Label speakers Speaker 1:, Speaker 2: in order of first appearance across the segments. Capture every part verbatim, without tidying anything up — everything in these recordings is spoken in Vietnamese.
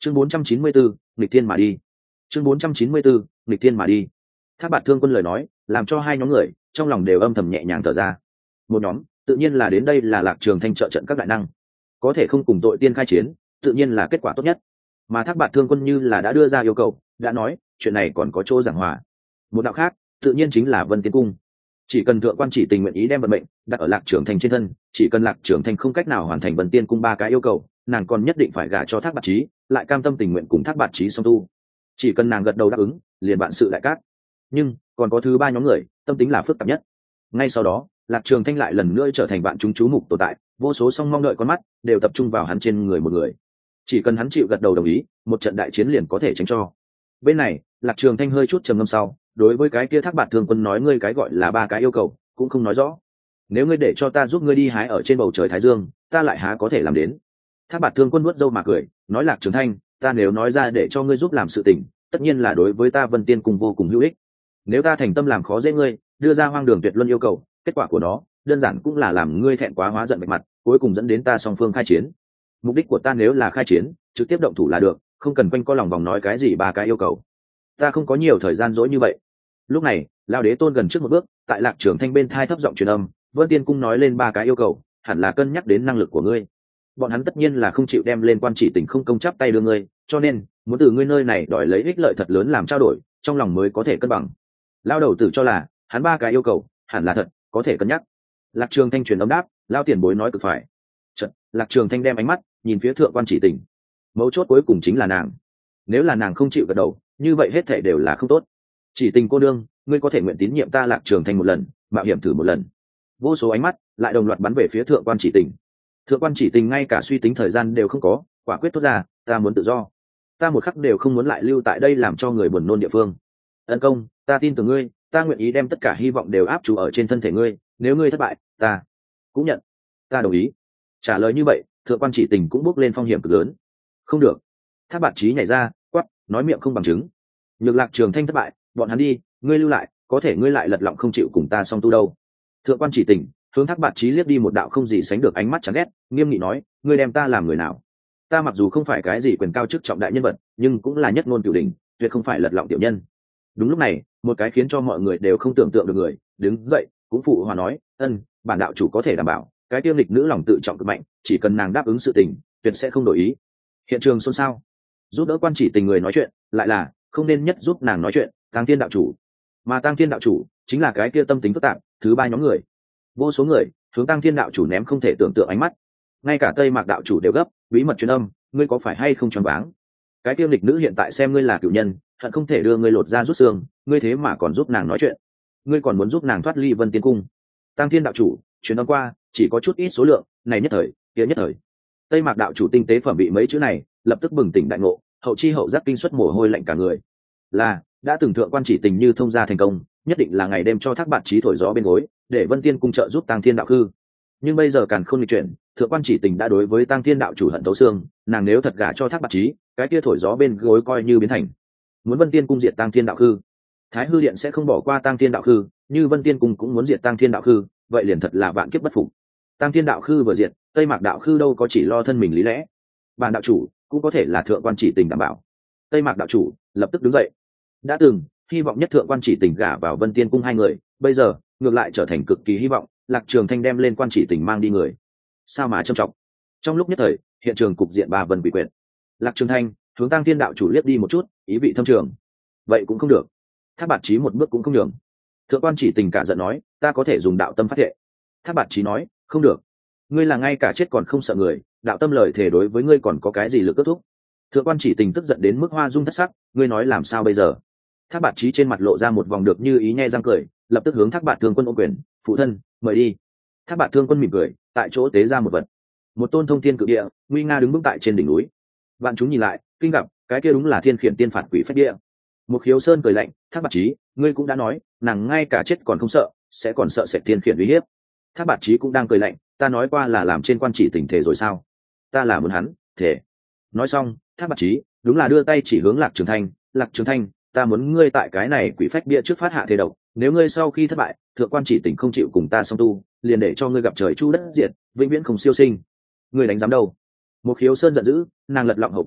Speaker 1: chương bốn trăm chín mươi bốn, nghịch thiên mà đi. chương bốn trăm chín mươi bốn, nghịch thiên mà đi. Thác Bạt Thương Quân lời nói làm cho hai nhóm người trong lòng đều âm thầm nhẹ nhàng thở ra. Một nhóm tự nhiên là đến đây là Lạc Trường Thanh trợ trận các đại năng, có thể không cùng tội tiên khai chiến tự nhiên là kết quả tốt nhất. Mà Thác Bạt Thương Quân như là đã đưa ra yêu cầu, đã nói chuyện này còn có chỗ giảng hòa. Một đạo khác tự nhiên chính là Vân Tiên Cung. Chỉ cần thượng quan chỉ tình nguyện ý đem vận mệnh đặt ở Lạc Trường Thanh trên thân, chỉ cần Lạc Trường Thanh không cách nào hoàn thành Vân Tiên Cung ba cái yêu cầu, nàng còn nhất định phải gả cho Thác Bạt Chí, lại cam tâm tình nguyện cùng Thác Bạt Chí song tu. Chỉ cần nàng gật đầu đáp ứng, liền bạn sự đại cát. Nhưng còn có thứ ba nhóm người, tâm tính là phức tạp nhất. Ngay sau đó, Lạc Trường Thanh lại lần nữa trở thành vạn chúng chú mục tồn tại, vô số song mong đợi con mắt đều tập trung vào hắn trên người một người. Chỉ cần hắn chịu gật đầu đồng ý, một trận đại chiến liền có thể tránh cho. Bên này, Lạc Trường Thanh hơi chút trầm ngâm sau, đối với cái kia Thác Bạt Thương Quân nói ngươi cái gọi là ba cái yêu cầu, cũng không nói rõ. Nếu ngươi để cho ta giúp ngươi đi hái ở trên bầu trời thái dương, ta lại há có thể làm đến. Thác Bạt Thương Quân nuốt râu mà cười, nói Lạc Trường Thanh, ta nếu nói ra để cho ngươi giúp làm sự tình, tất nhiên là đối với ta Vân Tiên Cung vô cùng hữu ích. Nếu ta thành tâm làm khó dễ ngươi, đưa ra hoang đường tuyệt luân yêu cầu, kết quả của nó đơn giản cũng là làm ngươi thẹn quá hóa giận bạch mặt, cuối cùng dẫn đến ta song phương khai chiến. Mục đích của ta nếu là khai chiến, trực tiếp động thủ là được, không cần quanh co lòng vòng nói cái gì ba cái yêu cầu. Ta không có nhiều thời gian dỗi như vậy. Lúc này, Lão Đế Tôn gần trước một bước, tại Lạc Trường Thanh bên thai thấp giọng truyền âm, Vân Tiên Cung nói lên ba cái yêu cầu, hẳn là cân nhắc đến năng lực của ngươi. Bọn hắn tất nhiên là không chịu đem lên quan chỉ tình không công chắp tay đưa ngươi, cho nên muốn từ ngươi nơi này đòi lấy ích lợi thật lớn làm trao đổi, trong lòng mới có thể cân bằng. Lão đầu tử cho là hắn ba cái yêu cầu hẳn là thật, có thể cân nhắc. Lạc Trường Thanh truyền âm đáp, lão tiền bối nói cực phải. Chợt, Lạc Trường Thanh đem ánh mắt nhìn phía thượng quan chỉ tình. Mấu chốt cuối cùng chính là nàng. Nếu là nàng không chịu gật đầu, như vậy hết thảy đều là không tốt. Chỉ tình cô đương, ngươi có thể nguyện tín nhiệm ta Lạc Trường Thanh một lần, mạo hiểm thử một lần. Vô số ánh mắt lại đồng loạt bắn về phía thượng quan chỉ tình. Thượng quan chỉ tình ngay cả suy tính thời gian đều không có, quả quyết thốt ra, ta muốn tự do. Ta một khắc đều không muốn lại lưu tại đây làm cho người buồn nôn địa phương. Ân công, ta tin tưởng ngươi, ta nguyện ý đem tất cả hy vọng đều áp chú ở trên thân thể ngươi, nếu ngươi thất bại, ta cũng nhận. Ta đồng ý. Trả lời như vậy, thượng quan chỉ tình cũng bước lên phong hiểm cực lớn. Không được. Thác Bạt Chí nhảy ra, quát, nói miệng không bằng chứng. Nhược Lạc Trường Thanh thất bại, bọn hắn đi, ngươi lưu lại, có thể ngươi lại lật lọng không chịu cùng ta song tu đâu. Thượng quan chỉ tình hướng Thác Bạt Chí liếc đi một đạo không gì sánh được ánh mắt chán ghét, nghiêm nghị nói, ngươi đem ta làm người nào? Ta mặc dù không phải cái gì quyền cao chức trọng đại nhân vật, nhưng cũng là nhất ngôn cửu đỉnh, tuyệt không phải lật lọng tiểu nhân. Đúng lúc này, một cái khiến cho mọi người đều không tưởng tượng được người đứng dậy, cũng phụ hòa nói, ân, bản đạo chủ có thể đảm bảo, cái tiêm lịch nữ lòng tự trọng cực mạnh, chỉ cần nàng đáp ứng sự tình, tuyệt sẽ không đổi ý. Hiện trường xôn xao. Giúp đỡ quan chỉ tình người nói chuyện, lại là không nên nhất giúp nàng nói chuyện, Tang Thiên đạo chủ. Mà Tang Thiên đạo chủ chính là cái kia tâm tính phức tạp thứ ba nhóm người. Vô số người hướng Tang Thiên đạo chủ ném không thể tưởng tượng ánh mắt. Ngay cả Tây Mạc đạo chủ đều gấp, bí mật truyền âm, ngươi có phải hay không choáng váng? Cái tiêm lịch nữ hiện tại xem ngươi là cựu nhân, hận không thể đưa ngươi lột ra rút xương, ngươi thế mà còn giúp nàng nói chuyện, ngươi còn muốn giúp nàng thoát ly Vân Tiên Cung. Tang Thiên đạo chủ truyền âm qua, chỉ có chút ít số lượng, này nhất thời, kia nhất thời. Tây Mạc đạo chủ tinh tế phẩm bị mấy chữ này, lập tức bừng tỉnh đại ngộ, hậu chi hậu giác kinh xuất mồ hôi lạnh cả người. Là đã từng thượng quan chỉ tình như thông gia thành công, nhất định là ngày đêm cho Thác Bạt Chí thổi gió bên gối, để Vân Tiên Cung trợ giúp Tang Thiên đạo khư. Nhưng bây giờ càn khôn nghịch chuyển, thượng quan chỉ tình đã đối với Tang Thiên đạo chủ hận tấu xương, nàng nếu thật gả cho Thác Bạt Chí, cái kia thổi gió bên gối coi như biến thành. Muốn Vân Tiên Cung diệt Tang Thiên đạo khư, Thái Hư Điện sẽ không bỏ qua Tang Thiên đạo khư, như Vân Tiên Cung cũng muốn diệt Tang Thiên đạo khư, vậy liền thật là vạn kiếp bất phục. Tang Thiên đạo khư vừa diệt, Tây Mạc đạo khư đâu có chỉ lo thân mình lý lẽ. Bản đạo chủ cũng có thể là thượng quan chỉ tình đảm bảo. Tây Mạc đạo chủ lập tức đứng dậy. Đã từng hy vọng nhất thượng quan chỉ tình gả vào Vân Tiên Cung hai người, bây giờ ngược lại trở thành cực kỳ hy vọng, Lạc Trường Thanh đem lên quan chỉ tình mang đi người. Sao mà trầm trọng. Trong lúc nhất thời, hiện trường cục diện ba vân bị quyệt. Lạc Trường Thanh hướng Tang Thiên đạo chủ liếc đi một chút, ý vị thâm trường. Vậy cũng không được. Thác Bạt Chí một bước cũng không nhường. Thượng quan chỉ tình cả giận nói, ta có thể dùng đạo tâm phát thệ. Thác Bạt Chí nói, không được. Ngươi là ngay cả chết còn không sợ người, đạo tâm lời thể đối với ngươi còn có cái gì lực kết thúc? Thượng quan chỉ tình tức giận đến mức hoa dung thất sắc, ngươi nói làm sao bây giờ? Thác Bạt Chí trên mặt lộ ra một vòng được như ý nhe răng cười, lập tức hướng Thác Bạt Thương Quân ôm quyền, phụ thân, mời đi. Thác Bạt Thương Quân mỉm cười, tại chỗ tế ra một vật. Một tôn thông thiên cự địa, nguy nga đứng vững tại trên đỉnh núi. Vạn chúng nhìn lại, kinh gặp, cái kia đúng là Thiên Khiển Tiên Phạt Quỷ Phách Địa. Một Khiếu Sơn cười lạnh, Thác Bạt Chí, ngươi cũng đã nói, nàng ngay cả chết còn không sợ, sẽ còn sợ sệt Thiên Khiển uy hiếp. Thác Bạt Chí cũng đang cười lạnh, ta nói qua là làm trên quan chỉ tình thể rồi sao? Ta là muốn hắn, thể. Nói xong, Thác Bạt Chí đúng là đưa tay chỉ hướng Lạc Trường Thanh, Lạc Trường Thanh, ta muốn ngươi tại cái này quỷ phách bia trước phát hạ thế độc, nếu ngươi sau khi thất bại, thượng quan chỉ tình không chịu cùng ta song tu, liền để cho ngươi gặp trời chu đất diệt, vĩnh viễn không siêu sinh. Ngươi đánh giám đâu? Một Khiếu Sơn giận dữ, nàng lật lọng hậu quả,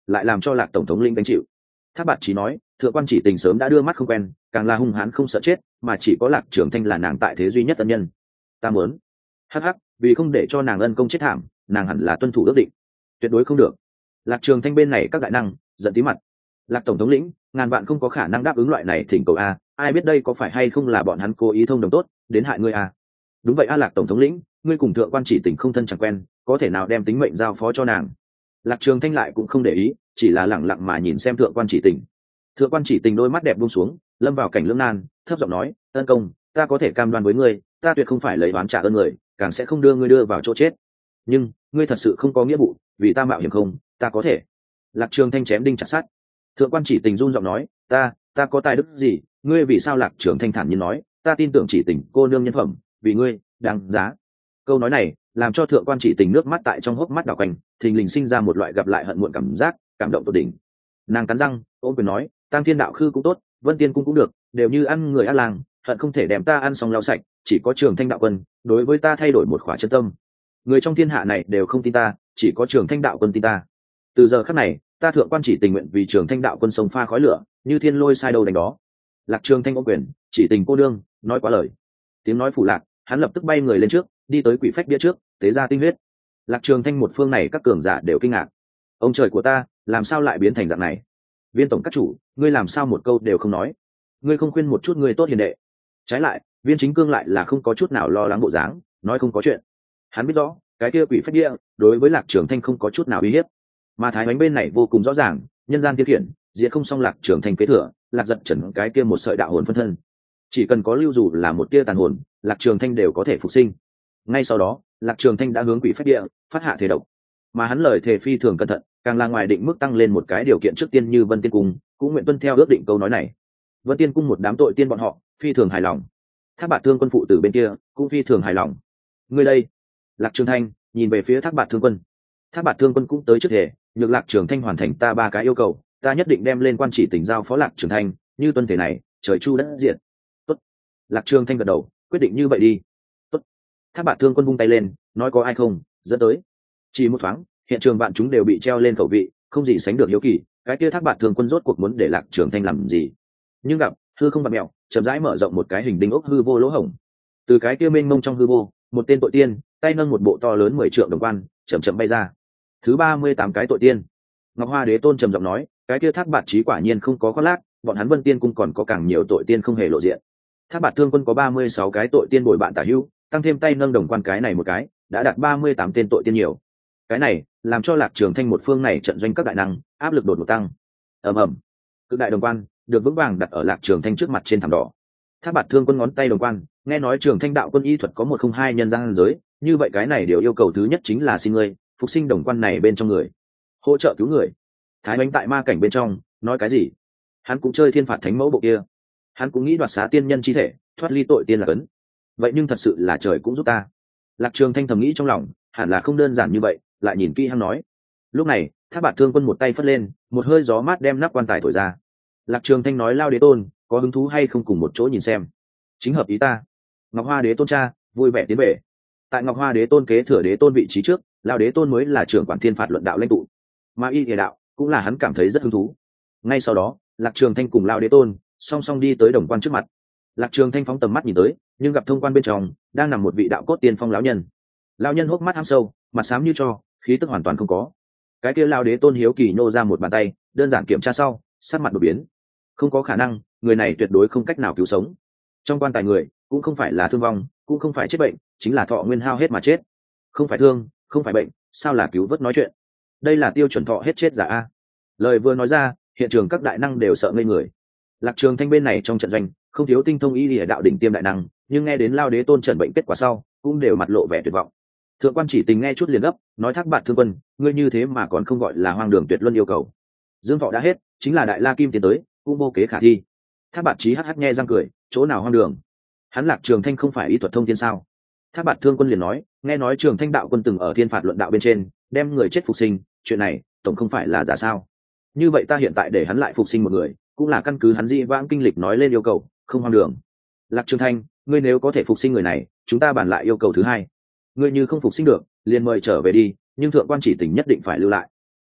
Speaker 1: lại làm cho Lạc tổng thống lĩnh gánh chịu. Thác Bạt Chí nói, thượng quan chỉ tình sớm đã đưa mắt không quen, càng là hung hãn không sợ chết, mà chỉ có Lạc Trường Thanh là nàng tại thế duy nhất ân nhân. Ta muốn, hắc hắc, vì không để cho nàng ân công chết thảm, nàng hẳn là tuân thủ ước định, tuyệt đối không được. Lạc Trường Thanh bên này các đại năng giận tí mặt. Lạc tổng thống lĩnh, ngàn vạn không có khả năng đáp ứng loại này thỉnh cầu a, ai biết đây có phải hay không là bọn hắn cố ý thông đồng tốt đến hại ngươi a. Đúng vậy a, Lạc tổng thống lĩnh, ngươi cùng thượng quan chỉ tình không thân chẳng quen, có thể nào đem tính mệnh giao phó cho nàng? Lạc Trường Thanh lại cũng không để ý, chỉ là lẳng lặng mà nhìn xem thượng quan chỉ tình. Thượng quan chỉ tình đôi mắt đẹp buông xuống, lâm vào cảnh lưỡng nan, thấp giọng nói, ân công, ta có thể cam đoan với ngươi, ta tuyệt không phải lấy oán trả ơn người, càng sẽ không đưa ngươi đưa vào chỗ chết. Nhưng ngươi thật sự không có nghĩa vụ, vì ta mạo hiểm không, ta có thể. Lạc Trường Thanh chém đinh chặt sắt. Thượng quan chỉ tình run giọng nói, ta ta có tài đức gì? Ngươi vì sao? Lạc Trường Thanh thản nhiên nói, ta tin tưởng chỉ tình cô nương nhân phẩm, vì ngươi đáng giá. Câu nói này làm cho thượng quan chỉ tình nước mắt tại trong hốc mắt đảo quanh, thình lình sinh ra một loại gặp lại hận muộn cảm giác, cảm động tột đỉnh. Nàng cắn răng ôm quyền nói, Tăng Thiên đạo khư cũng tốt, Vân Tiên cung cũng được, đều như ăn người ác làng, hận không thể đem ta ăn xong lau sạch, chỉ có Trường Thanh đạo quân đối với ta thay đổi một khỏa chân tâm. Người trong thiên hạ này đều không tin ta, chỉ có Trường Thanh đạo quân tin ta. Từ giờ khắc này, ta thượng quan chỉ tình nguyện vì Trường Thanh đạo quân sông pha khói lửa, như thiên lôi sai đâu đánh đó. Lạc Trường Thanh ôm quyền, chỉ tình cô đương nói quá lời. Tiếng nói phủ lạc, hắn lập tức bay người lên trước, đi tới quỷ phách bia trước, tế ra tinh huyết. Lạc Trường Thanh một phương này các cường giả đều kinh ngạc. Ông trời của ta, làm sao lại biến thành dạng này? Viên tổng các chủ, ngươi làm sao một câu đều không nói? Ngươi không khuyên một chút ngươi tốt hiền đệ? Trái lại, Viên Chính Cương lại là không có chút nào lo lắng bộ dáng, nói không có chuyện. Hắn biết rõ, cái kia quỷ phách bia đối với Lạc Trường Thanh không có chút nào uy hiếp. Mà Thái Bánh bên này vô cùng rõ ràng, nhân gian tiên khiển, diệt không xong Lạc Trường Thanh kế thừa, Lạc giật trần cái kia một sợi đạo hồn phân thân. Chỉ cần có lưu dù là một tia tàn hồn, Lạc Trường Thanh đều có thể phục sinh. Ngay sau đó, Lạc Trường Thanh đã hướng quỷ phách địa phát hạ thể độc, mà hắn lời thề phi thường cẩn thận, càng là ngoài định mức tăng lên một cái điều kiện trước tiên như Vân Tiên cung cũng nguyện tuân theo ước định câu nói này. Vân Tiên cung một đám tội tiên bọn họ phi thường hài lòng, Thác Bạt Thương quân phụ tử bên kia cũng phi thường hài lòng. Ngươi đây, Lạc Trường Thanh nhìn về phía Thác Bạt Thương quân. Thác Bạt Thương quân cũng tới trước thể, nhược Lạc Trường Thanh hoàn thành ta ba cái yêu cầu, ta nhất định đem lên quan chỉ tỉnh giao phó Lạc Trường Thanh, như tuân thể này, trời chu đất diệt. Tốt. Lạc Trường Thanh gật đầu, quyết định như vậy đi. Tốt. Thác Bạt Thương quân vung tay lên, nói có ai không, dẫn tới. Chỉ một thoáng, hiện trường bạn chúng đều bị treo lên khẩu vị, không gì sánh được hiếu kỳ, cái kia Thác Bạt Thương quân rốt cuộc muốn để Lạc Trường Thanh làm gì? Nhưng gặp hư không bạt mèo, chậm rãi mở rộng một cái hình đinh ốc hư vô lỗ hổng. Từ cái kia mênh mông trong hư vô, một tên tội tiên, tay nâng một bộ to lớn mười trượng đồng quan, chậm chậm bay ra. Thứ ba mươi tám cái tội tiên. Ngọc Hoa Đế Tôn trầm giọng nói, cái kia Thác Bạt Chí quả nhiên không có khoác lác, bọn hắn Vân Tiên cung còn có càng nhiều tội tiên không hề lộ diện. Thác Bạt Thương quân có ba mươi sáu cái tội tiên bồi bạn tả hữu, tăng thêm tay nâng đồng quan cái này một cái, đã đạt ba mươi tám tên tội tiên nhiều. Cái này làm cho Lạc Trường Thanh một phương này trận doanh các đại năng áp lực đột ngột tăng. Ầm ầm, cực đại đồng quan được vững vàng đặt ở Lạc Trường Thanh trước mặt trên thảm đỏ. Thác Bạt Thương quân ngón tay đồng quan, nghe nói Trường Thanh đạo quân y thuật có một không hai nhân gian giới, như vậy cái này điều yêu cầu thứ nhất chính là xin ngươi phục sinh đồng quan này bên trong người, hỗ trợ cứu người. Thái Bánh tại ma cảnh bên trong nói cái gì? Hắn cũng chơi thiên phạt thánh mẫu bộ kia, hắn cũng nghĩ đoạt xá tiên nhân chi thể, thoát ly tội tiên là cấn. Vậy nhưng thật sự là trời cũng giúp ta. Lạc Trường Thanh thầm nghĩ trong lòng, hẳn là không đơn giản như vậy, lại nhìn kỹ hắn nói. Lúc này, Thác Bạt Thương quân một tay phất lên, một hơi gió mát đem nắp quan tài thổi ra. Lạc Trường Thanh nói, Lao Đế Tôn, có hứng thú hay không cùng một chỗ nhìn xem? Chính hợp ý ta. Ngọc Hoa Đế Tôn cha vui vẻ tiến về. Tại Ngọc Hoa Đế Tôn kế thừa Đế Tôn vị trí trước, Lao Đế Tôn mới là trưởng quản thiên phạt luận đạo lãnh tụ, mà y địa đạo cũng là hắn cảm thấy rất hứng thú. Ngay sau đó, Lạc Trường Thanh cùng Lao Đế Tôn song song đi tới đồng quan trước mặt. Lạc Trường Thanh phóng tầm mắt nhìn tới, nhưng gặp thông quan bên trong đang nằm một vị đạo cốt tiên phong lão nhân. Lão nhân hốc mắt hăm sâu, mặt xám như tro, khí tức hoàn toàn không có. Cái kia Lao Đế Tôn hiếu kỳ nô ra một bàn tay, đơn giản kiểm tra sau, sắc mặt đột biến. Không có khả năng, người này tuyệt đối không cách nào cứu sống. Trong quan tài người cũng không phải là thương vong, cũng không phải chết bệnh, chính là thọ nguyên hao hết mà chết. Không phải thương, không phải bệnh, sao là cứu vớt nói chuyện? Đây là tiêu chuẩn thọ hết chết giả a. Lời vừa nói ra, hiện trường các đại năng đều sợ ngây người. Lạc Trường Thanh bên này trong trận doanh không thiếu tinh thông y lìa đạo đỉnh tiêm đại năng, nhưng nghe đến Lao Đế Tôn trần bệnh kết quả sau, cũng đều mặt lộ vẻ tuyệt vọng. Thượng quan chỉ tình nghe chút liền gấp, nói, Thác Bạt Thương quân, ngươi như thế mà còn không gọi là hoang đường tuyệt luân yêu cầu. Dương thọ đã hết, chính là đại la kim tiến tới, cũng vô kế khả thi. Thác Bạt Chí hắc hắc nghe răng cười, chỗ nào hoang đường? Hắn Lạc Trường Thanh không phải ý thuật thông thiên sao? Thác Bạt Thương quân liền nói, nghe nói Trường Thanh đạo quân từng ở thiên phạt luận đạo bên trên đem người chết phục sinh, chuyện này tổng không phải là giả sao? Như vậy ta hiện tại để hắn lại phục sinh một người, cũng là căn cứ hắn di vãng kinh lịch nói lên yêu cầu, không hoang đường. Lạc Trường Thanh, ngươi nếu có thể phục sinh người này, chúng ta bàn lại yêu cầu thứ hai. Ngươi như không phục sinh được, liền mời trở về đi, nhưng thượng quan chỉ tình nhất định phải lưu lại.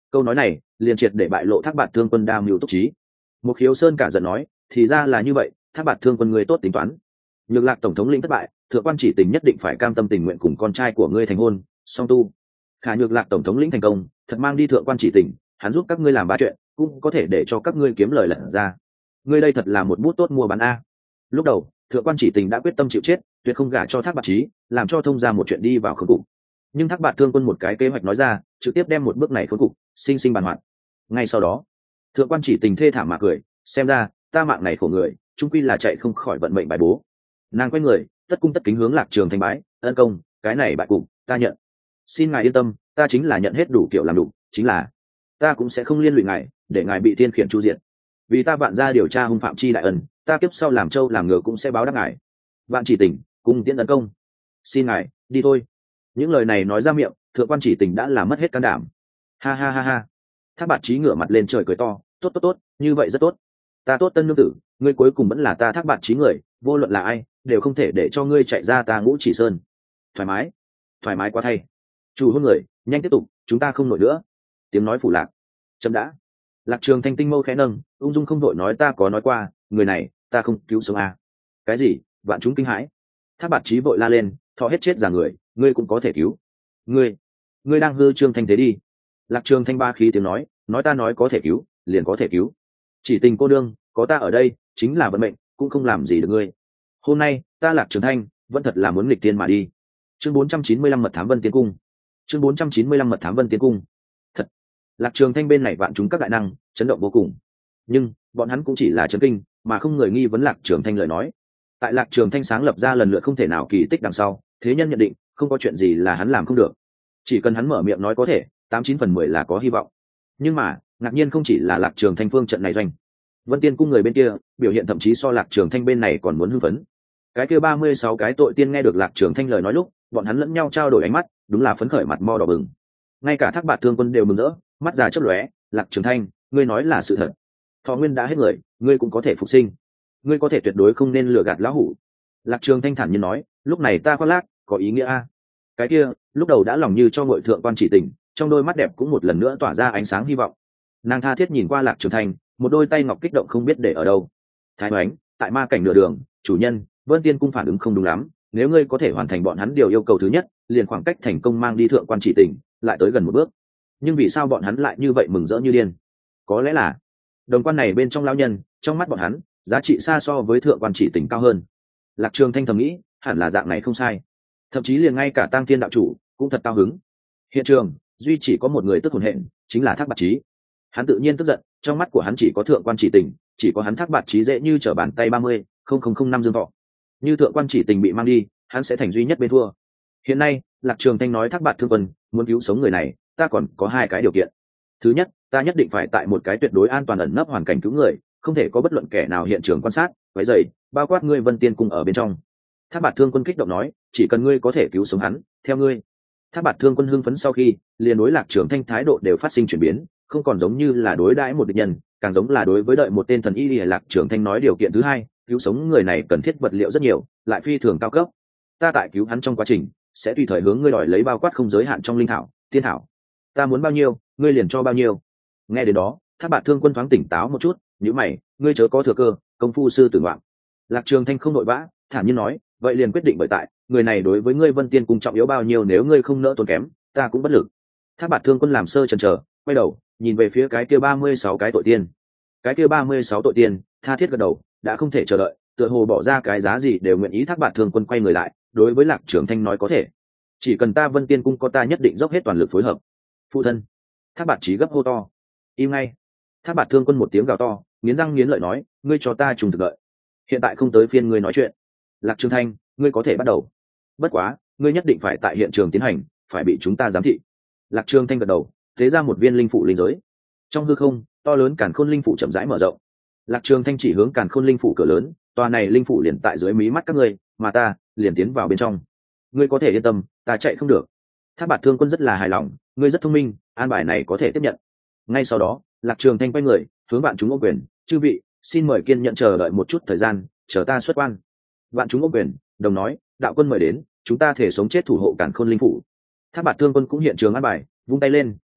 Speaker 1: câu nói này liền triệt để bại lộ Thác Bạt Thương Quân đa mưu túc trí. Một Khiếu Sơn cả giận nói, thì ra là như vậy, Thác Bạt Thương Quân ngươi tốt tính toán. Nhược Lạc tổng thống lĩnh thất bại, thượng quan chỉ tình nhất định phải cam tâm tình nguyện cùng con trai của ngươi thành hôn, song tu. Khả Nhược Lạc tổng thống lĩnh thành công, thật mang đi thượng quan chỉ tình, hắn giúp các ngươi làm ba chuyện, cũng có thể để cho các ngươi kiếm lời lẫn ra. Ngươi đây thật là một bút tốt mua bán a. Lúc đầu, thượng quan chỉ tình đã quyết tâm chịu chết, tuyệt không gả cho Thác Bạt Chí, làm cho thông ra một chuyện đi vào khốn cục. Nhưng Thác Bạt Thương Quân một cái kế hoạch nói ra, trực tiếp đem một bước này khốn cục sinh sinh bàn hoạt. Ngay sau đó, thượng quan chỉ tình thê thảm mà cười, xem ra ta mạng này khổ người, chung quy là chạy không khỏi vận mệnh bài bố. Nàng quay người, tất cung tất kính hướng Lạc Trường Thanh bái, ân công, cái này bại cục, ta nhận. Xin ngài yên tâm, ta chính là nhận hết đủ kiểu làm đủ, chính là ta cũng sẽ không liên lụy ngài, để ngài bị thiên khiển chu diện. Vì ta vạn gia điều tra hung phạm chi đại ân, ta kiếp sau làm trâu làm ngựa cũng sẽ báo đáp ngài. Vạn chỉ tình, cùng tiễn tấn công. Xin ngài, đi thôi. Những lời này nói ra miệng, thượng quan chỉ tình đã làm mất hết can đảm. Ha ha ha ha. Thác Bạt Chí ngửa mặt lên trời cười to, tốt tốt tốt, như vậy rất tốt. Ta tốt tân nương tử, ngươi cuối cùng vẫn là ta Thác Bạt Chí người, vô luận là ai, đều không thể để cho ngươi chạy ra ta Ngũ Chỉ Sơn. Thoải mái, thoải mái quá thay. Chủ hôn người, nhanh tiếp tục, chúng ta không nổi nữa. Tiếng nói phủ lạc. Chậm đã. Lạc Trường Thanh tinh mâu khẽ nâng, ung dung không đội nói, ta có nói qua, người này, ta không cứu sống à. Cái gì? Vạn chúng kinh hãi. Thác Bạt Chí vội la lên, thọ hết chết giả người, ngươi cũng có thể cứu. Ngươi, ngươi đang hư trương thanh thế đi. Lạc Trường Thanh ba khí tiếng nói, nói ta nói có thể cứu, liền có thể cứu. Chỉ tình cô đương, có ta ở đây, chính là vận mệnh, cũng không làm gì được ngươi. Hôm nay, ta Lạc Trường Thanh, vẫn thật là muốn nghịch tiên mà đi. Chương bốn trăm chín mươi lăm mật thám Vân Tiên Cung. Chương bốn trăm chín mươi lăm mật thám Vân Tiên Cung. Thật, Lạc Trường Thanh bên này vạn chúng các đại năng, chấn động vô cùng. Nhưng, bọn hắn cũng chỉ là chấn kinh, mà không người nghi vấn Lạc Trường Thanh lời nói. Tại Lạc Trường Thanh sáng lập ra lần lượt không thể nào kỳ tích đằng sau, thế nhân nhận định, không có chuyện gì là hắn làm không được. Chỉ cần hắn mở miệng nói có thể, tám chín phần mười là có hy vọng. Nhưng mà, ngạc nhiên không chỉ là Lạc Trường Thanh phương trận này doanh. Vân Tiên Cung người bên kia, biểu hiện thậm chí so Lạc Trường Thanh bên này còn muốn hưng phấn. Cái kia ba mươi sáu cái tội tiên nghe được Lạc Trường Thanh lời nói lúc, bọn hắn lẫn nhau trao đổi ánh mắt, đúng là phấn khởi mặt mo đỏ bừng. Ngay cả Thác Bạt Thương Quân đều mừng rỡ, mắt già chớp lóe, Lạc Trường Thanh, ngươi nói là sự thật. Thọ nguyên đã hết người, ngươi cũng có thể phục sinh. Ngươi có thể tuyệt đối không nên lừa gạt lão hủ. Lạc Trường Thanh thản nhiên nói, lúc này ta khoác lác, có ý nghĩa a. Cái kia, lúc đầu đã lòng như cho ngội thượng quan chỉ tình, trong đôi mắt đẹp cũng một lần nữa tỏa ra ánh sáng hy vọng. Nàng tha thiết nhìn qua Lạc Trường Thanh, một đôi tay ngọc kích động không biết để ở đâu. Thái Oánh, tại ma cảnh nửa đường, chủ nhân, Vân Tiên Cung phản ứng không đúng lắm, nếu ngươi có thể hoàn thành bọn hắn điều yêu cầu thứ nhất, liền khoảng cách thành công mang đi thượng quan chỉ tình, lại tới gần một bước. Nhưng vì sao bọn hắn lại như vậy mừng rỡ như điên? Có lẽ là đồng quan này bên trong lão nhân, trong mắt bọn hắn, giá trị xa so với thượng quan chỉ tình cao hơn. Lạc Trường Thanh thầm nghĩ, hẳn là dạng này không sai. Thậm chí liền ngay cả Tang Thiên đạo chủ cũng thật cao hứng. Hiện trường duy chỉ có một người tức hồn hện, chính là Thác Bạt Chí. Hắn tự nhiên tức giận, trong mắt của hắn chỉ có thượng quan chỉ tình, chỉ có hắn Thác Bạt Chí dễ như trở bàn tay ba mươi không không không năm dương thọ. Như thượng quan chỉ tình bị mang đi, hắn sẽ thành duy nhất bên thua. Hiện nay, Lạc Trường Thanh nói Thác Bạt Thương Quân muốn cứu sống người này, ta còn có hai cái điều kiện. Thứ nhất, ta nhất định phải tại một cái tuyệt đối an toàn ẩn nấp hoàn cảnh cứu người, không thể có bất luận kẻ nào hiện trường quan sát, vậy dậy, bao quát ngươi Vân Tiên Cung ở bên trong. Thác Bạt Thương Quân kích động nói, chỉ cần ngươi có thể cứu sống hắn, theo ngươi. Thác Bạt Thương Quân hưng phấn sau khi, liền đối Lạc Trường Thanh thái độ đều phát sinh chuyển biến, không còn giống như là đối đãi một địch nhân, càng giống là đối với đợi một tên thần y. Lạc Trường Thanh nói điều kiện thứ hai, cứu sống người này cần thiết vật liệu rất nhiều, lại phi thường cao cấp. Ta tại cứu hắn trong quá trình, sẽ tùy thời hướng ngươi đòi lấy bao quát không giới hạn trong linh thảo, tiên thảo. Ta muốn bao nhiêu, ngươi liền cho bao nhiêu. Nghe đến đó, Thác Bạt Thương Quân thoáng tỉnh táo một chút, nhíu mày, ngươi chớ có thừa cơ, công phu sư tử ngoạn. Lạc Trường Thanh không nội vã, thản nhiên nói, vậy liền quyết định bởi tại, người này đối với ngươi Vân Tiên Cung trọng yếu bao nhiêu, nếu ngươi không nỡ tốn kém, ta cũng bất lực. Thác Bạt Thương Quân làm sơ chần chờ, quay đầu, nhìn về phía cái kia ba mươi sáu cái tội tiên. Cái kia ba mươi sáu tội tiên, tha thiết gật đầu, đã không thể chờ đợi, tựa hồ bỏ ra cái giá gì đều nguyện ý. Thác Bạt Thương Quân quay người lại, đối với Lạc Trường Thanh nói, có thể, chỉ cần ta Vân Tiên Cung có, ta nhất định dốc hết toàn lực phối hợp. Phụ thân. Thác Bạt Chí gấp hô to. Im ngay. Thác Bạt Thương Quân một tiếng gào to, nghiến răng nghiến lợi nói, ngươi cho ta trùng thực lợi. Hiện tại không tới phiên ngươi nói chuyện. Lạc Trường Thanh, ngươi có thể bắt đầu. Bất quá, ngươi nhất định phải tại hiện trường tiến hành, phải bị chúng ta giám thị. Lạc Trường Thanh gật đầu, thế ra một viên linh phủ linh giới. Trong hư không, to lớn Càn Khôn linh phủ chậm rãi mở rộng. Lạc Trường Thanh chỉ hướng Càn Khôn linh phủ cửa lớn, tòa này linh phủ liền tại dưới mí mắt các ngươi, mà ta liền tiến vào bên trong. Ngươi có thể yên tâm, ta chạy không được. Thác Bạt Thương Quân rất là hài lòng, ngươi rất thông minh, an bài này có thể tiếp nhận. Ngay sau đó, Lạc Trường Thanh quay người, hướng bạn chúng ô quyền, chư vị, xin mời kiên nhận chờ đợi một chút thời gian, chờ ta xuất quan. Vạn chúng ô quyền, đồng nói, đạo quân mời đến, chúng ta thể sống chết thủ hộ Càn Khôn linh phủ. Thác Bạt Thương Quân cũng hiện trường an bài, vung tay lên,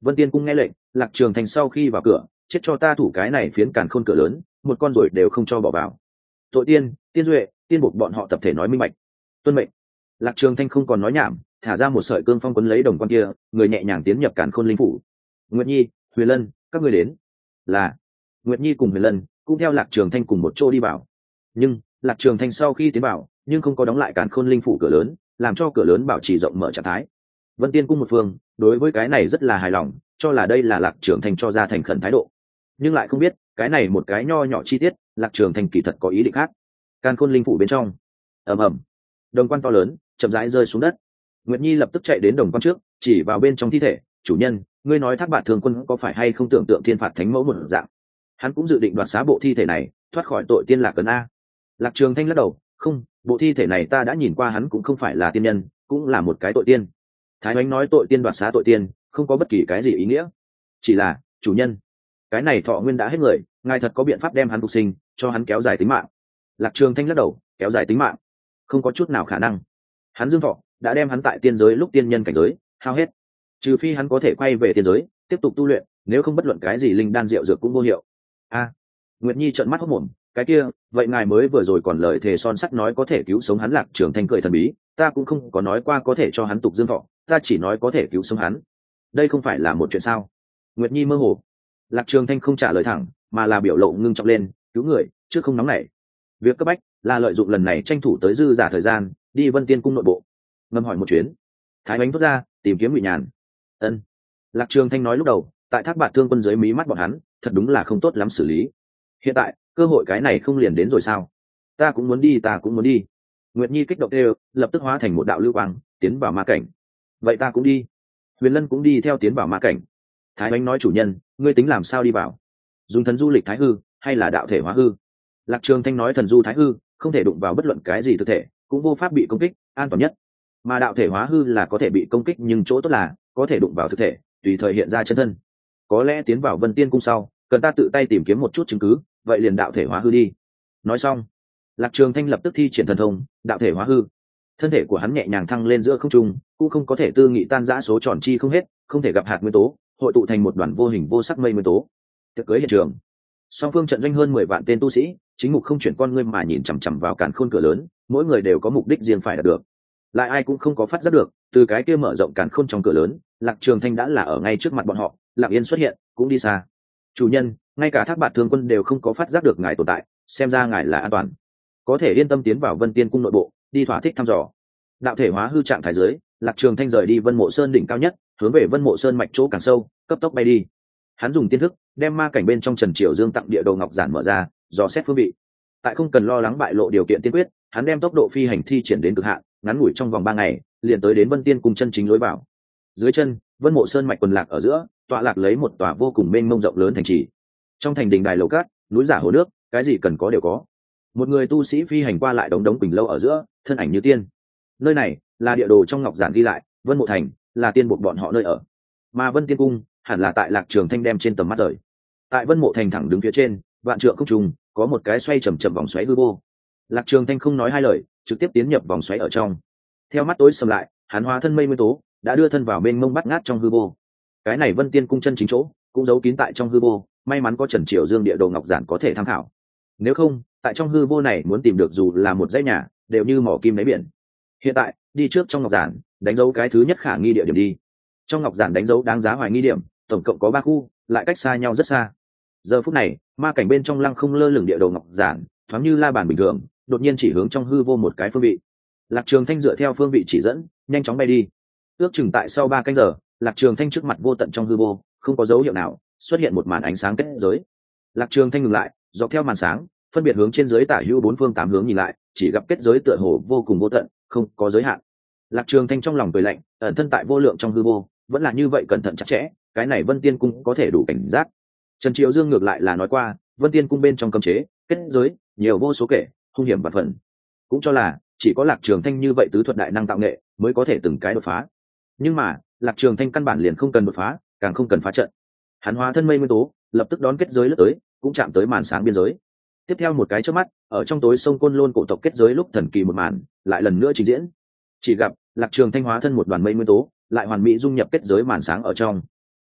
Speaker 1: Vân Tiên cung nghe lệnh, Lạc Trường Thanh sau khi vào cửa, chết cho ta thủ cái này phiến càn khôn cửa lớn, một con ruồi đều không cho bỏ vào. Tội tiên, tiên duệ, tiên buộc bọn họ tập thể nói minh bạch. Tuân mệnh. Lạc Trường Thanh không còn nói nhảm, thả ra một sợi cương phong quấn lấy đồng quan kia, người nhẹ nhàng tiến nhập càn khôn linh phủ. Nguyệt Nhi, Huyền Lân, các ngươi đến. Là. Nguyệt Nhi cùng Huyền Lân cũng theo Lạc Trường Thanh cùng một chỗ đi vào. Nhưng Lạc Trường Thanh sau khi tiến vào, nhưng không có đóng lại càn khôn linh phủ cửa lớn, làm cho cửa lớn bảo trì rộng mở trạng thái. Vân Tiên cung một phương đối với cái này rất là hài lòng, cho là đây là Lạc Trường Thanh cho ra thành khẩn thái độ, nhưng lại không biết cái này một cái nho nhỏ chi tiết, Lạc Trường Thanh kỳ thật có ý định khác. Càn khôn linh phủ bên trong, ầm ầm, đồng quan to lớn chậm rãi rơi xuống đất. Nguyệt Nhi lập tức chạy đến đồng quan trước, chỉ vào bên trong thi thể, chủ nhân, ngươi nói Thác Bạt Thương Quân có phải hay không tưởng tượng thiên phạt thánh mẫu một dạng? Hắn cũng dự định đoạt xá bộ thi thể này, thoát khỏi tội tiên lạc cấn a. Lạc Trường Thanh lắc đầu, không, bộ thi thể này ta đã nhìn qua, hắn cũng không phải là tiên nhân, cũng là một cái tội tiên. Thái Oánh nói tội tiên đoạt xá tội tiên, không có bất kỳ cái gì ý nghĩa. Chỉ là, chủ nhân, cái này thọ nguyên đã hết người, ngài thật có biện pháp đem hắn phục sinh, cho hắn kéo dài tính mạng? Lạc Trường Thanh lắc đầu, kéo dài tính mạng, không có chút nào khả năng. Hắn dương thọ đã đem hắn tại tiên giới lúc tiên nhân cảnh giới hao hết, trừ phi hắn có thể quay về tiên giới tiếp tục tu luyện, nếu không bất luận cái gì linh đan rượu dược cũng vô hiệu. A, Nguyệt Nhi trợn mắt hốt mồm, cái kia, vậy ngài mới vừa rồi còn lời thề son sắt nói có thể cứu sống hắn. Lạc Trường Thanh cười thần bí, ta cũng không có nói qua có thể cho hắn tục dương thọ, ta chỉ nói có thể cứu sống hắn. Đây không phải là một chuyện sao? Nguyệt Nhi mơ hồ. Lạc Trường Thanh không trả lời thẳng, mà là biểu lộ ngưng trọng lên, cứu người chứ không nóng nảy. Việc cấp bách là lợi dụng lần này tranh thủ tới dư giả thời gian, đi Vân Tiên cung nội bộ ngâm hỏi một chuyến. Thái Oánh thốt ra, tìm kiếm Ngụy Nhàn. Ân. Lạc Trường Thanh nói lúc đầu, tại Thác Bạt Thương Quân dưới mí mắt bọn hắn, thật đúng là không tốt lắm xử lý. Hiện tại, cơ hội cái này không liền đến rồi sao? Ta cũng muốn đi, ta cũng muốn đi. Nguyệt Nhi kích động đều, lập tức hóa thành một đạo lưu quang, tiến vào ma cảnh. Vậy ta cũng đi. Huyền Lân cũng đi theo tiến vào ma cảnh. Thái Oánh nói chủ nhân, ngươi tính làm sao đi vào? Dùng thần du lịch thái hư, hay là đạo thể hóa hư? Lạc Trường Thanh nói thần du thái hư, không thể đụng vào bất luận cái gì thực thể, cũng vô pháp bị công kích, an toàn nhất. Mà đạo thể hóa hư là có thể bị công kích, nhưng chỗ tốt là có thể đụng vào thực thể, tùy thời hiện ra chân thân. Có lẽ tiến vào Vân Tiên cung sau, cần ta tự tay tìm kiếm một chút chứng cứ, vậy liền đạo thể hóa hư đi. Nói xong, Lạc Trường Thanh lập tức thi triển thần thông, đạo thể hóa hư. Thân thể của hắn nhẹ nhàng thăng lên giữa không trung, cũng không có thể tư nghị tan rã số tròn chi không hết, không thể gặp hạt nguyên tố, hội tụ thành một đoàn vô hình vô sắc mây nguyên tố. Tiệc cưới hiện trường, song phương trận doanh hơn mười vạn tên tu sĩ, chính mục không chuyển con ngươi mà nhìn chằm chằm vào càn khôn cửa lớn, mỗi người đều có mục đích riêng phải đạt được. Lại ai cũng không có phát giác được, từ cái kia mở rộng càn khôn trong cửa lớn, Lạc Trường Thanh đã là ở ngay trước mặt bọn họ, lặng yên xuất hiện, cũng đi xa. Chủ nhân, ngay cả Thác Bạt Thương Quân đều không có phát giác được ngài tồn tại, xem ra ngài là an toàn, có thể yên tâm tiến vào Vân Tiên cung nội bộ, đi thỏa thích thăm dò. Đạo thể hóa hư trạng thái dưới, Lạc Trường Thanh rời đi Vân Mộ Sơn đỉnh cao nhất, hướng về Vân Mộ Sơn mạch chỗ càng sâu, cấp tốc bay đi. Hắn dùng tiên thức đem ma cảnh bên trong Trần Triều Dương tặng địa đồ ngọc giản mở ra, dò xét phương vị. Tại không cần lo lắng bại lộ điều kiện tiên quyết, hắn đem tốc độ phi hành thi triển đến cực hạn, ngắn ngủi trong vòng ba ngày, liền tới đến Vân Tiên cung chân chính lối vào. Dưới chân, Vân Mộ Sơn mạch quần lạc ở giữa, tọa lạc lấy một tòa vô cùng mênh mông rộng lớn thành trì. Trong thành đình đài lầu cát, núi giả hồ nước, cái gì cần có đều có. Một người tu sĩ phi hành qua lại đống đống quỳnh lâu ở giữa, thân ảnh như tiên. Nơi này là địa đồ trong ngọc giản ghi lại, Vân Mộ thành là tiên buộc bọn họ nơi ở, mà Vân Tiên cung hẳn là tại Lạc Trường Thanh đem trên tầm mắt rời. Tại Vân Mộ thành thẳng đứng phía trên, vạn trượng không trung, có một cái xoay chậm chậm vòng xoáy hư vô. Lạc Trường Thanh không nói hai lời, trực tiếp tiến nhập vòng xoáy ở trong. Theo mắt tối sầm lại, hắn hóa thân mây nguyên tố, đã đưa thân vào bên mông bắt ngát trong hư vô. Cái này Vân Tiên cung chân chính chỗ, cũng giấu kín tại trong hư vô, may mắn có Trần Triều Dương địa đồ ngọc giản có thể tham khảo. Nếu không, tại trong hư vô này muốn tìm được dù là một dãy nhà, đều như mỏ kim đáy biển. Hiện tại, đi trước trong ngọc giản, đánh dấu cái thứ nhất khả nghi địa điểm đi. Trong ngọc giản đánh dấu đáng giá hoài nghi điểm, tổng cộng có ba khu, lại cách xa nhau rất xa. Giờ phút này, ma cảnh bên trong lăng không lơ lửng địa đồ ngọc giản, thoáng như la bàn bình thường, đột nhiên chỉ hướng trong hư vô một cái phương vị. Lạc Trường Thanh dựa theo phương vị chỉ dẫn, nhanh chóng bay đi. Ước chừng tại sau ba canh giờ, Lạc Trường Thanh trước mặt vô tận trong hư vô, không có dấu hiệu nào, xuất hiện một màn ánh sáng kết giới. Lạc Trường Thanh ngừng lại, dọc theo màn sáng, phân biệt hướng trên dưới tả hữu bốn phương tám hướng nhìn lại, chỉ gặp kết giới tựa hồ vô cùng vô tận, không có giới hạn. Lạc Trường Thanh trong lòng cười lạnh, ẩn thân tại vô lượng trong hư vô, vẫn là như vậy cẩn thận chặt chẽ, cái này Vân Tiên cung có thể đủ cảnh giác. Trần Triệu Dương ngược lại là nói qua, Vân Tiên cung bên trong cấm chế, kết giới, nhiều vô số kể, hung hiểm và phần. Cũng cho là chỉ có Lạc Trường Thanh như vậy tứ thuật đại năng tạo nghệ mới có thể từng cái đột phá. Nhưng mà, Lạc Trường Thanh căn bản liền không cần đột phá, càng không cần phá trận. Hắn hóa thân mây nguyên tố, lập tức đón kết giới lướt tới, cũng chạm tới màn sáng biên giới. Tiếp theo một cái chớp mắt, ở trong tối sông Côn Lôn cổ tộc kết giới lúc thần kỳ một màn, lại lần nữa trình diễn. Chỉ gặp Lạc Trường Thanh hóa thân một đoàn mây nguyên tố, lại hoàn mỹ dung nhập kết giới màn sáng ở trong.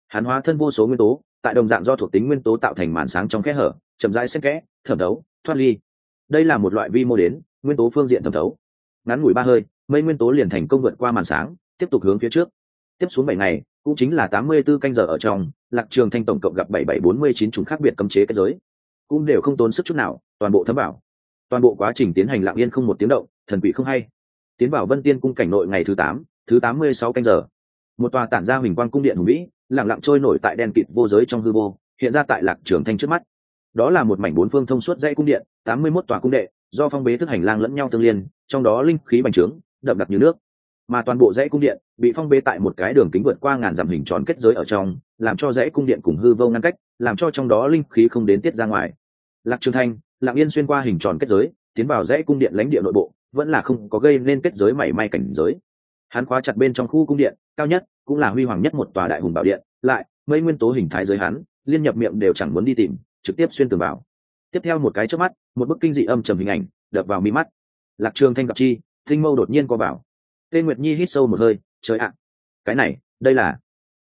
Speaker 1: Hắn hóa thân vô số nguyên tố, tại đồng dạng do thuộc tính nguyên tố tạo thành màn sáng trong kẽ hở, chậm rãi xen kẽ, thẩm thấu, thoát ly. Đây là một loại vi mô đến nguyên tố phương diện thẩm thấu. Ngắn ngủi ba hơi, mây nguyên tố liền thành công vượt qua màn sáng, tiếp tục hướng phía trước. Tiếp xuống bảy ngày, cũng chính là tám mươi tư canh giờ ở trong, Lạc Trường Thanh tổng cộng gặp bảy bảy bốn mươi chín chủng khác biệt cấm chế kết giới, cũng đều không tốn sức chút nào, toàn bộ thấm bảo. Toàn bộ quá trình tiến hành lặng yên không một tiếng động, thần quỷ không hay. Tiến vào Vân Tiên cung cảnh nội ngày thứ tám, thứ tám mươi sáu canh giờ. Một tòa tản ra huỳnh quang cung điện hùng vĩ, lặng lặng trôi nổi tại đen kịt vô giới trong hư vô, hiện ra tại Lạc Trường Thanh trước mắt. Đó là một mảnh bốn phương thông suốt dãy cung điện, tám mươi mốt tòa cung đệ, do phong bế thức hành lang lẫn nhau tương liên, trong đó linh khí bành trướng, đậm đặc như nước. Mà toàn bộ dãy cung điện bị phong bế tại một cái đường kính vượt qua ngàn dặm hình tròn kết giới ở trong, làm cho dãy cung điện cùng hư vô ngăn cách, làm cho trong đó linh khí không đến tiết ra ngoài. Lạc Trường Thanh lặng yên xuyên qua hình tròn kết giới, tiến vào dãy cung điện lãnh địa nội bộ, vẫn là không có gây nên kết giới mảy may cảnh giới. Hắn khóa chặt bên trong khu cung điện cao nhất, cũng là huy hoàng nhất một tòa đại hùng bảo điện, lại mấy nguyên tố hình thái giới hắn liên nhập miệng đều chẳng muốn đi tìm, trực tiếp xuyên tường vào. Tiếp theo một cái chớp mắt, một bức kinh dị âm trầm hình ảnh đập vào mi mắt. Lạc Trường Thanh gặp chi, tinh mâu đột nhiên co vào. Tê Nguyệt Nhi hít sâu một hơi, trời ạ, cái này, đây là